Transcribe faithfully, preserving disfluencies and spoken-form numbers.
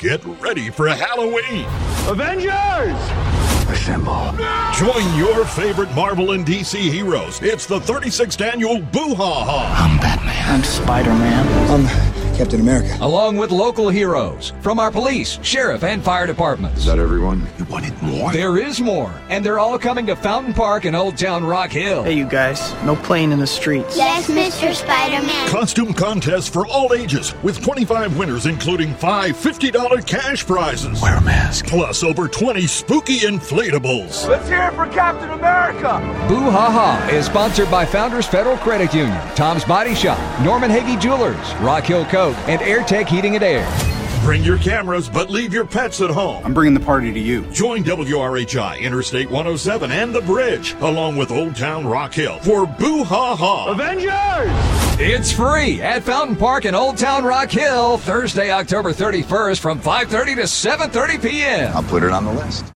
Get ready for Halloween. Avengers! Assemble. Join your favorite Marvel and D C heroes. It's the thirty-sixth annual Boo-Ha-Ha. I'm Batman. I'm Spider-Man. I'm Captain America. Along with local heroes from our police, sheriff, and fire departments. Is that everyone? You wanted more? There is more, and they're all coming to Fountain Park in Old Town Rock Hill. Hey, you guys, no playing in the streets. Yes, Mister Spider-Man. Costume contests for all ages, with twenty-five winners, including five fifty dollar cash prizes. Wear a mask. Plus over twenty spooky inflatables. Let's hear it for Captain America! Boo-Ha-Ha is sponsored by Founders Federal Credit Union, Tom's Body Shop, Norman Hagee Jewelers, Rock Hill Coat, and AirTech Heating and Air. Bring your cameras, but leave your pets at home. I'm bringing the party to you. Join W R H I, Interstate one oh seven, and The Bridge, along with Old Town Rock Hill, for Boo-Ha-Ha. Avengers! It's free at Fountain Park in Old Town Rock Hill, Thursday, October thirty-first from five thirty to seven thirty p.m. I'll put it on the list.